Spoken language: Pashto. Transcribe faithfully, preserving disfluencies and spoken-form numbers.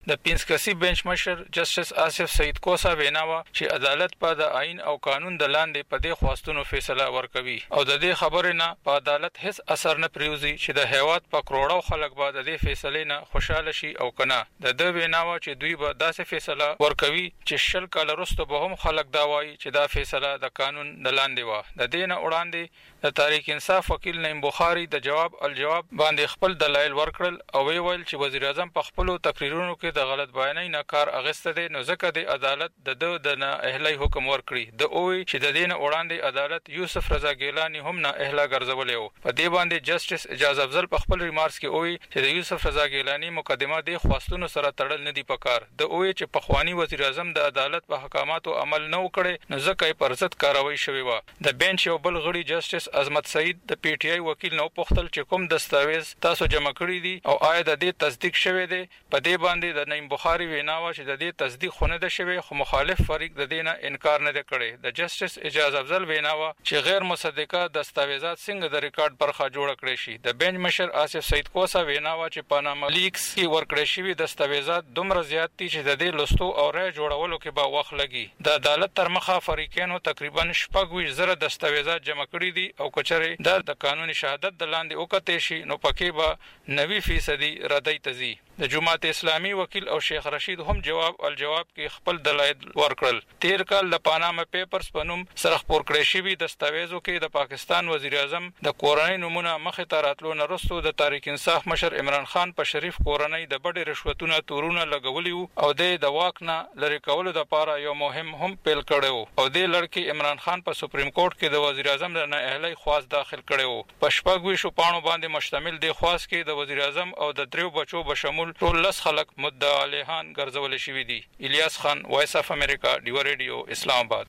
د پنځ کسي بنچ مشر جسټس آصف سعید کوسا ویناوه چې عدالت په د آئین او قانون د لاندې په دې خواستونو فیصله ورکوي او د دې خبرې نه په عدالت هیڅ اثر نه پریوزي چې د هیواد په کروڑو خلک به د دې فیصلې نه خوشاله شي او کنه. د د ویناوه چې دوی به داسې فیصله ورکوي چې شل کال وروسته به هم خلک دا وایي چې دا فیصله د قانون د لاندې و. د دې نه وړاندې د تحریک انصاف وکیل نعیم بخاری د جواب الجواب باندې خپل دلایل ورکړل او ویل چې وزیر اعظم په خپل تقریرونو کې د غلط بیانۍ نه کار اغسته دي نو ځکه د عدالت د د د نه اهلي حکم ورکړي. د اوې چې د دین وړاندې عدالت یوسف رضا ګیلانی هم نه اهلا ګرځولې و. په دې باندې جسټس اجازه افضل په خپل ریمارکس کې اوې چې د یوسف رضا ګیلانی مقدمه د خواستونو سره تړل نه دی پکار. د اوې چې په خواني وزیر اعظم د عدالت په احکاماتو عمل نه وکړي نو ځکه یې پر ضد کاروي شوی و. د بنچ یو بل غړي جسټس عظمت سعید د پی ټی آی وکیل نو پوښتل چې کوم دستاویز تاسو جمع کړی دي او آیا د دې تصدیق شوی دی. په دې باندې د نعیم بخاری ویناوه چې د دې تصدیق خونه ده شوی خو مخالف فریق د دې نه انکار نه کړي. د جسټس اجازه افضل ویناوه چې غیر مصدقه دستاویزات څنګه د ریکارډ برخه جوړ کړي شي. د بنچ مشر آصف سعید کوسا ویناوه چې پاناما لیکس کې ورکړی شوی دستاویزات دومره زیات دي چې د دې لوستو او رای جوړولو کې به وخت لګي. د عدالت تر مخه فریقینو تقریبا شپږ ویشت زره دستاویزات جمع کړي دي او کچره د د قانوني شهادت د لاندې وکټې شي نو پکې به نوي فیصدي ردی تزي. د جماعت اسلامي وکیل او شیخ رشید هم جواب الجواب کې خپل دلایل ورکړل. تیر کال د پاناما پیپرز په نوم سره خپور کړی شوی دستاویزو کې د پاکستان وزیر اعظم د کورنۍ نمونه مخه ته راتلو نه وروسته د تحریک انصاف مشر عمران خان په شریف کورنۍ د بډې رشوتونه تورونه لګولي او د واک نه لری کولو لپاره یو مهم هم پیل کړو او د لړکی عمران خان په سپریم کورټ کې د وزیر اعظم نه اهلي خواست داخل کړو. په شپږ ویشو پاڼو باندې مشتمل د خواست کې د وزیر اعظم او د دریو بچو بشمول ټول لس خلک مدعا علیهان ګرځول شوی دي. الیاس خان، وایس اف امریکا، ډیو ریډیو، اسلام آباد.